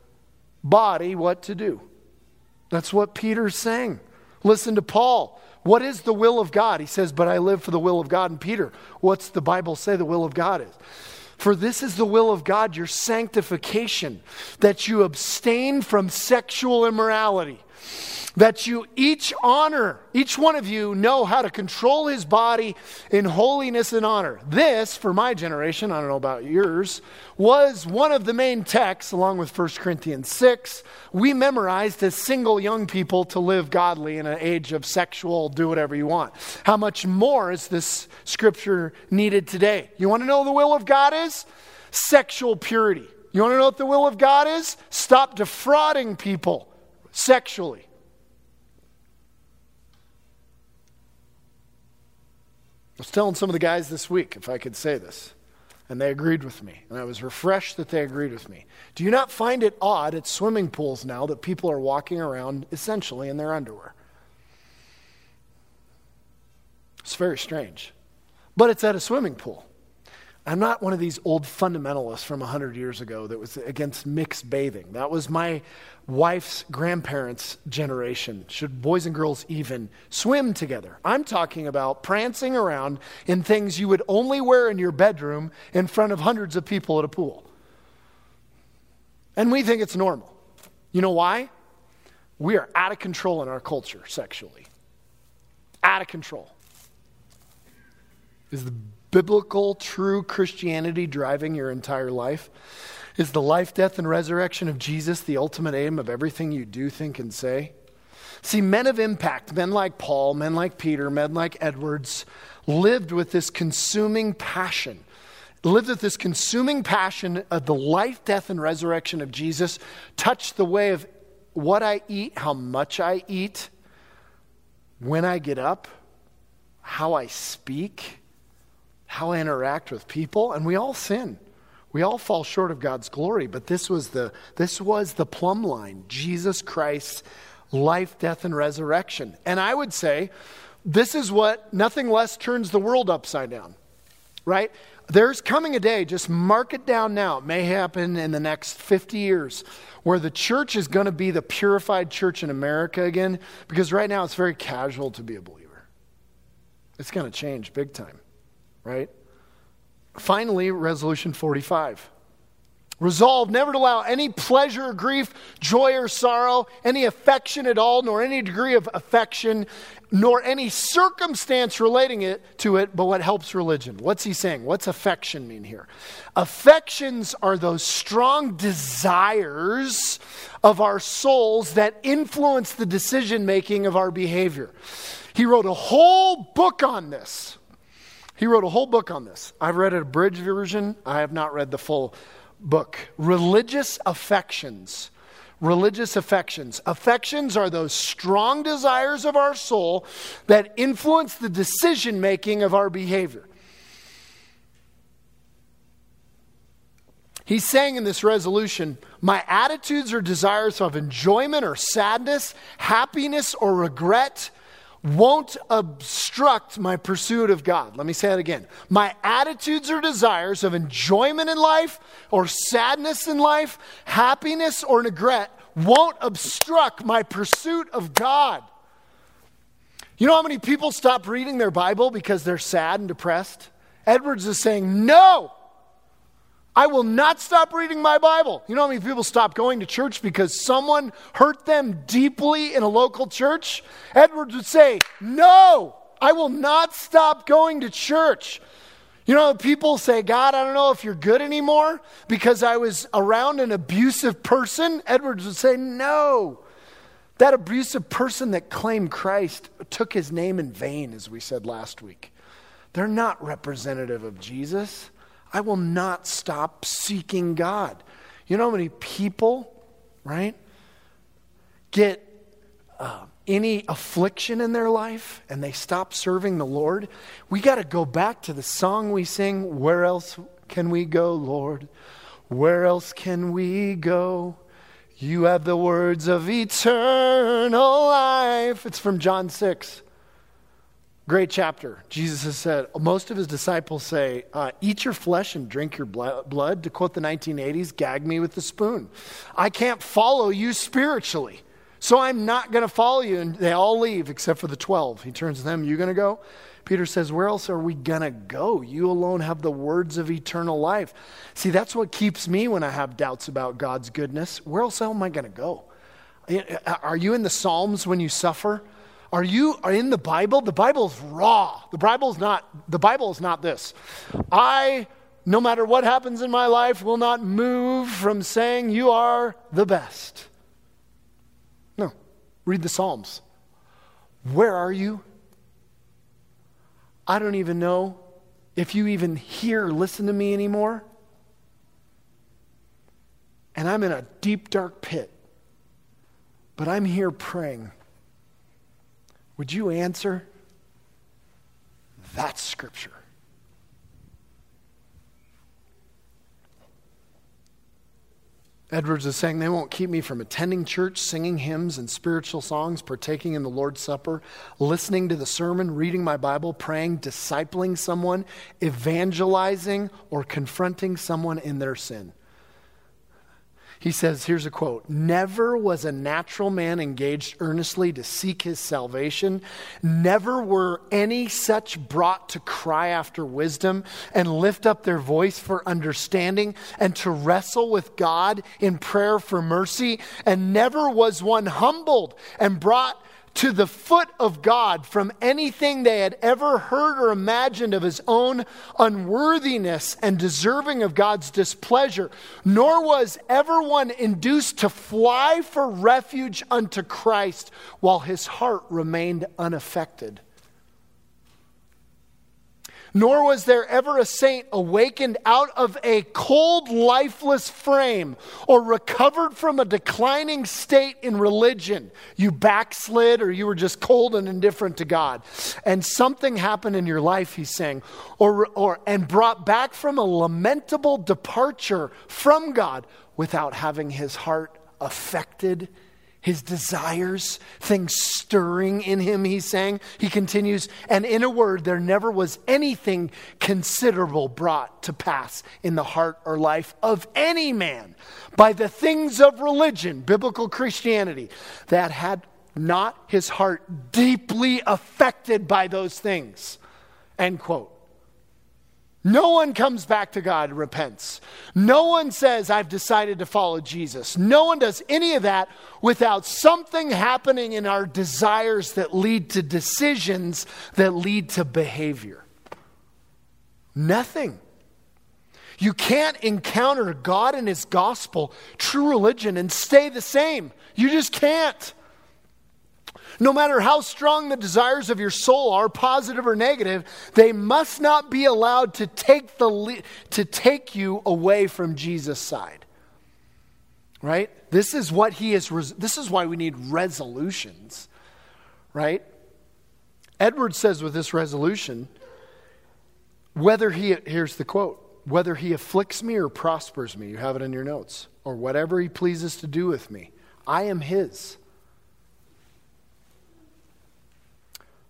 body what to do. That's what Peter's saying. Listen to Paul. What is the will of God? He says, but I live for the will of God. And Peter, what's the Bible say the will of God is? For this is the will of God, your sanctification, that you abstain from sexual immorality, that you each one of you know how to control his body in holiness and honor. This, for my generation, I don't know about yours, was one of the main texts, along with 1 Corinthians 6, we memorized as single young people to live godly in an age of sexual, do whatever you want. How much more is this scripture needed today? You want to know what the will of God is? Sexual purity. You want to know what the will of God is? Stop defrauding people sexually. I was telling some of the guys this week, if I could say this, and they agreed with me, and I was refreshed that they agreed with me. Do you not find it odd at swimming pools now that people are walking around essentially in their underwear? It's very strange. But it's at a swimming pool. I'm not one of these old fundamentalists from 100 years ago that was against mixed bathing. That was my wife's grandparents' generation. Should boys and girls even swim together? I'm talking about prancing around in things you would only wear in your bedroom in front of hundreds of people at a pool. And we think it's normal. You know why? We are out of control in our culture sexually. Out of control. Is the biblical, true Christianity driving your entire life? Is the life, death, and resurrection of Jesus the ultimate aim of everything you do, think, and say? See, men of impact, men like Paul, men like Peter, men like Edwards, lived with this consuming passion. Lived with this consuming passion of the life, death, and resurrection of Jesus, touched the way of what I eat, how much I eat, when I get up, how I speak, how I interact with people, and we all sin. We all fall short of God's glory, but this was the plumb line. Jesus Christ's life, death, and resurrection. And I would say this is what nothing less turns the world upside down, right? There's coming a day, just mark it down now. It may happen in the next 50 years where the church is going to be the purified church in America again, because right now it's very casual to be a believer. It's going to change big time. Right? Finally, resolution 45. Resolve never to allow any pleasure or grief, joy or sorrow, any affection at all, nor any degree of affection, nor any circumstance relating to it, but what helps religion. What's he saying? What's affection mean here? Affections are those strong desires of our souls that influence the decision-making of our behavior. He wrote a whole book on this. I've read an abridged version. I have not read the full book. Religious affections. Affections are those strong desires of our soul that influence the decision-making of our behavior. He's saying in this resolution, my attitudes or desires of enjoyment or sadness, happiness or regret, won't obstruct my pursuit of God. Let me say it again. My attitudes or desires of enjoyment in life or sadness in life, happiness or regret won't obstruct my pursuit of God. You know how many people stop reading their Bible because they're sad and depressed? Edwards is saying, no, I will not stop reading my Bible. You know how many people stop going to church because someone hurt them deeply in a local church? Edwards would say, no, I will not stop going to church. You know, people say, God, I don't know if you're good anymore because I was around an abusive person. Edwards would say, no. That abusive person that claimed Christ took his name in vain, as we said last week. They're not representative of Jesus. I will not stop seeking God. You know how many people, right, get any affliction in their life and they stop serving the Lord? We got to go back to the song we sing, where else can we go, Lord? Where else can we go? You have the words of eternal life. It's from John 6. Great chapter. Jesus has said, most of his disciples say, eat your flesh and drink your blood. To quote the 1980s, gag me with the spoon. I can't follow you spiritually, so I'm not going to follow you. And they all leave except for the 12. He turns to them, you going to go? Peter says, where else are we going to go? You alone have the words of eternal life. See, that's what keeps me when I have doubts about God's goodness. Where else am I going to go? Are you in the Psalms when you suffer? Are you in the Bible? The Bible's raw. The Bible is not this. No matter what happens in my life, will not move from saying you are the best. No. Read the Psalms. Where are you? I don't even know if you even hear or listen to me anymore. And I'm in a deep, dark pit. But I'm here praying. Would you answer? That's Scripture. Edwards is saying they won't keep me from attending church, singing hymns and spiritual songs, partaking in the Lord's Supper, listening to the sermon, reading my Bible, praying, discipling someone, evangelizing, or confronting someone in their sin. He says, here's a quote, never was a natural man engaged earnestly to seek his salvation. Never were any such brought to cry after wisdom and lift up their voice for understanding and to wrestle with God in prayer for mercy. And never was one humbled and brought to the foot of God from anything they had ever heard or imagined of his own unworthiness and deserving of God's displeasure, nor was ever one induced to fly for refuge unto Christ while his heart remained unaffected. Nor was there ever a saint awakened out of a cold, lifeless frame or recovered from a declining state in religion. You backslid or you were just cold and indifferent to God. And something happened in your life, he's saying, and brought back from a lamentable departure from God without having his heart affected, his desires, things stirring in him, he's saying. He continues, and in a word, there never was anything considerable brought to pass in the heart or life of any man by the things of religion, biblical Christianity, that had not his heart deeply affected by those things. End quote. No one comes back to God and repents. No one says, I've decided to follow Jesus. No one does any of that without something happening in our desires that lead to decisions that lead to behavior. Nothing. You can't encounter God and his gospel, true religion, and stay the same. You just can't. No matter how strong the desires of your soul are, positive or negative, they must not be allowed to take you away from Jesus' side. Right? This is what this is why we need resolutions. Right? Edwards says with this resolution, here's the quote, whether he afflicts me or prospers me, you have it in your notes, or whatever he pleases to do with me, I am his.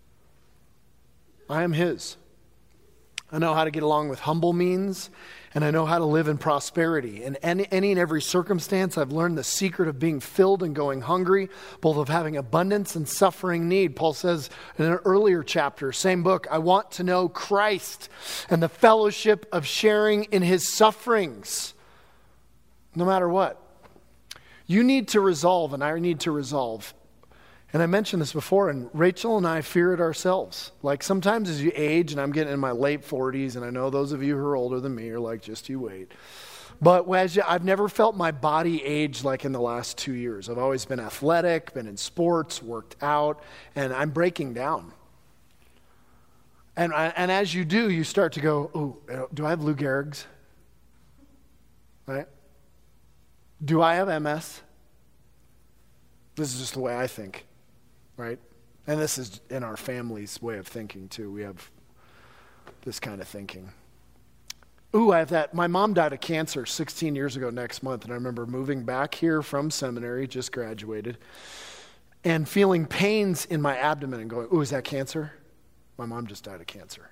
I am his. I know how to get along with humble means, and I know how to live in prosperity. In any and every circumstance, I've learned the secret of being filled and going hungry, both of having abundance and suffering need. Paul says in an earlier chapter, same book, I want to know Christ and the fellowship of sharing in his sufferings, no matter what. You need to resolve, and I need to resolve. And I mentioned this before, and Rachel and I fear it ourselves. Like sometimes as you age, and I'm getting in my late 40s, and I know those of you who are older than me are like, just you wait. But I've never felt my body age like in the last 2 years. I've always been athletic, been in sports, worked out, and I'm breaking down. And as you do, you start to go, oh, do I have Lou Gehrig's? Right? Do I have MS? This is just the way I think. Right? And this is in our family's way of thinking too. We have this kind of thinking. I have that. My mom died of cancer 16 years ago next month. And I remember moving back here from seminary, just graduated, and feeling pains in my abdomen and going, is that cancer? My mom just died of cancer.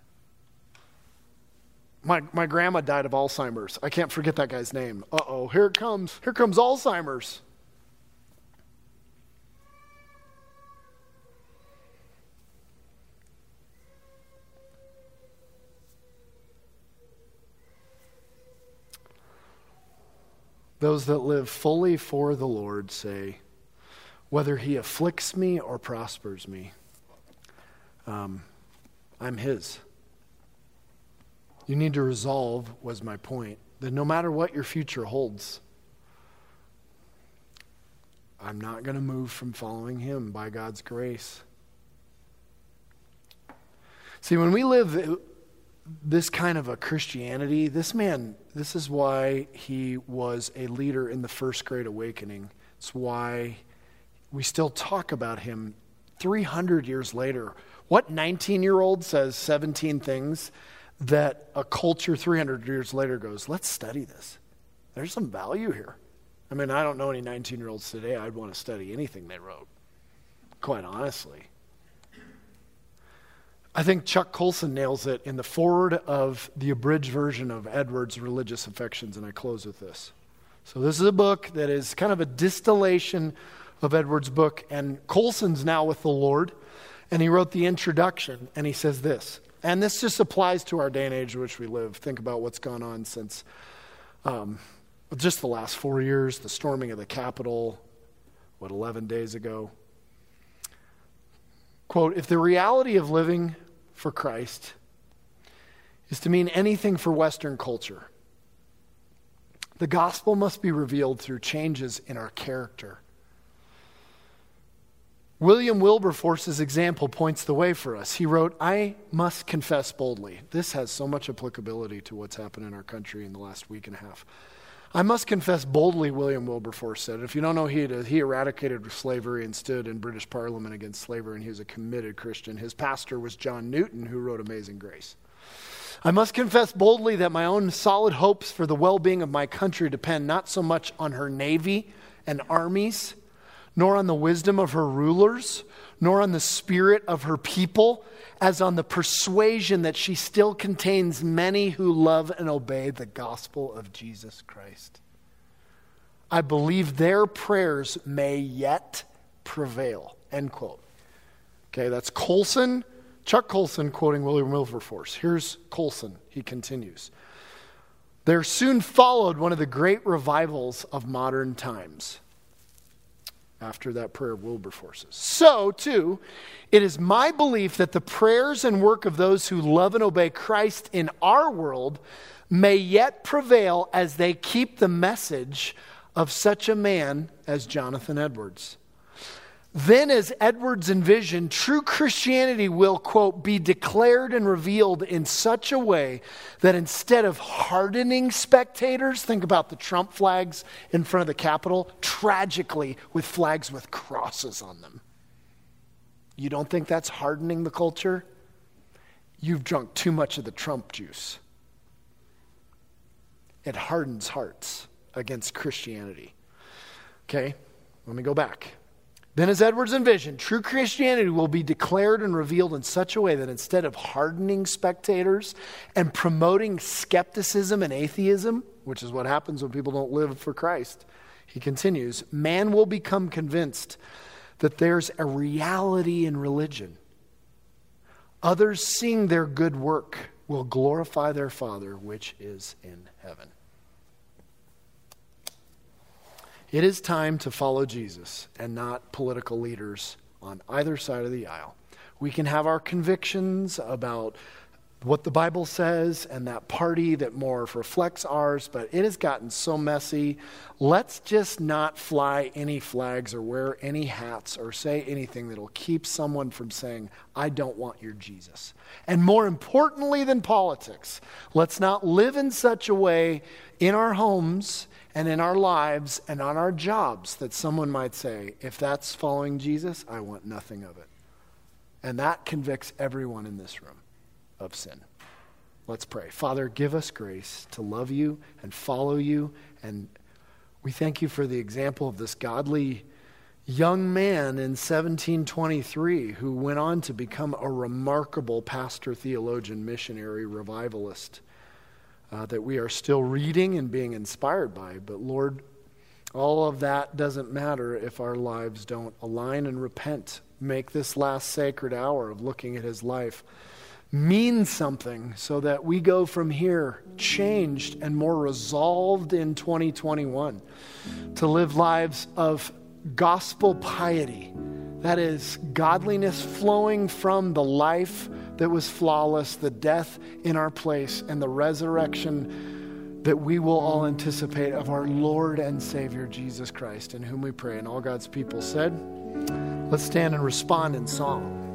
My grandma died of Alzheimer's. I can't forget that guy's name. Here it comes. Here comes Alzheimer's. Those that live fully for the Lord say, whether he afflicts me or prospers me, I'm his. You need to resolve, was my point, that no matter what your future holds, I'm not going to move from following him by God's grace. See, when we live this kind of a Christianity, this is why he was a leader in the First Great Awakening. It's why we still talk about him 300 years later. What 19-year-old says 17 things that a culture 300 years later goes, let's study this. There's some value here. I mean, I don't know any 19-year-olds today I'd want to study anything they wrote, quite honestly. I think Chuck Colson nails it in the foreword of the abridged version of Edwards' Religious Affections, and I close with this. So this is a book that is kind of a distillation of Edwards' book, and Colson's now with the Lord, and he wrote the introduction, and he says this, and this just applies to our day and age in which we live. Think about what's gone on since just the last 4 years, the storming of the Capitol, 11 days ago. Quote, if the reality of living for Christ is to mean anything for Western culture, the gospel must be revealed through changes in our character. William Wilberforce's example points the way for us. He wrote, I must confess boldly. This has so much applicability to what's happened in our country in the last week and a half. I must confess boldly, William Wilberforce said. If you don't know, he eradicated slavery and stood in British Parliament against slavery, and he was a committed Christian. His pastor was John Newton, who wrote Amazing Grace. I must confess boldly that my own solid hopes for the well-being of my country depend not so much on her navy and armies, nor on the wisdom of her rulers, nor on the spirit of her people, as on the persuasion that she still contains many who love and obey the gospel of Jesus Christ. I believe their prayers may yet prevail. End quote. Okay, that's Colson, Chuck Colson quoting William Wilberforce. Here's Colson. He continues. There soon followed one of the great revivals of modern times. After that prayer of Wilberforce's. So, too, it is my belief that the prayers and work of those who love and obey Christ in our world may yet prevail as they keep the message of such a man as Jonathan Edwards. Then, as Edwards envisioned, true Christianity will, quote, be declared and revealed in such a way that instead of hardening spectators, think about the Trump flags in front of the Capitol, tragically with flags with crosses on them. You don't think that's hardening the culture? You've drunk too much of the Trump juice. It hardens hearts against Christianity. Okay, let me go back. Then, as Edwards envisioned, true Christianity will be declared and revealed in such a way that instead of hardening spectators and promoting skepticism and atheism, which is what happens when people don't live for Christ, he continues, man will become convinced that there's a reality in religion. Others seeing their good work will glorify their Father which is in heaven. It is time to follow Jesus and not political leaders on either side of the aisle. We can have our convictions about what the Bible says and that party that more reflects ours, but it has gotten so messy. Let's just not fly any flags or wear any hats or say anything that will keep someone from saying, I don't want your Jesus. And more importantly than politics, let's not live in such a way in our homes and in our lives and on our jobs that someone might say, if that's following Jesus, I want nothing of it. And that convicts everyone in this room of sin. Let's pray. Father, give us grace to love you and follow you. And we thank you for the example of this godly young man in 1723 who went on to become a remarkable pastor, theologian, missionary, revivalist that we are still reading and being inspired by. But Lord, all of that doesn't matter if our lives don't align and repent. Make this last sacred hour of looking at his life mean something so that we go from here changed and more resolved in 2021 to live lives of gospel piety. That is godliness flowing from the life that was flawless, the death in our place, and the resurrection that we will all anticipate of our Lord and Savior Jesus Christ, in whom we pray. And all God's people said, let's stand and respond in song.